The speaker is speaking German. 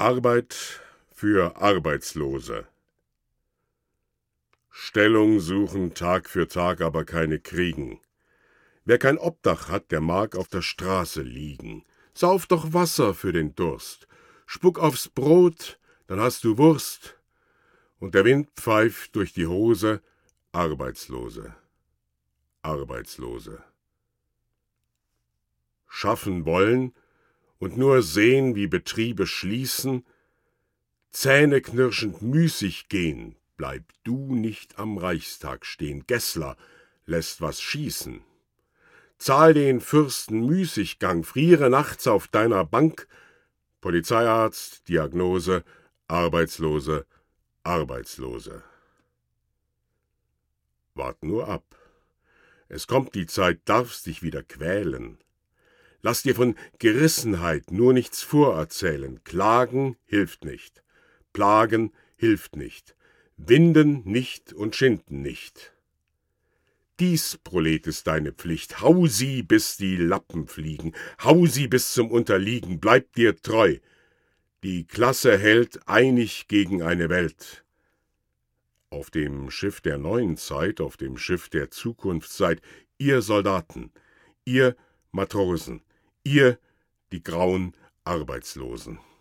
Arbeit für Arbeitslose. Stellung suchen Tag für Tag, aber keine kriegen. Wer kein Obdach hat, der mag auf der Straße liegen. Sauf doch Wasser für den Durst. Spuck aufs Brot, dann hast du Wurst. Und der Wind pfeift durch die Hose. Arbeitslose. Arbeitslose. Schaffen wollen und nur sehen, wie Betriebe schließen, zähneknirschend müßig gehen, bleib du nicht am Reichstag stehen. Gessler lässt was schießen. Zahl den Fürsten Müßiggang, friere nachts auf deiner Bank. Polizeiarzt, Diagnose, Arbeitslose, Arbeitslose. Wart nur ab. Es kommt die Zeit, darfst dich wieder quälen. Lass dir von Gerissenheit nur nichts vorerzählen. Klagen hilft nicht. Plagen hilft nicht. Winden nicht und schinden nicht. Dies, Prolet, ist deine Pflicht. Hau sie, bis die Lappen fliegen. Hau sie bis zum Unterliegen. Bleib dir treu. Die Klasse hält einig gegen eine Welt. Auf dem Schiff der neuen Zeit, auf dem Schiff der Zukunft seid ihr Soldaten, ihr Matrosen, ihr die grauen Arbeitslosen.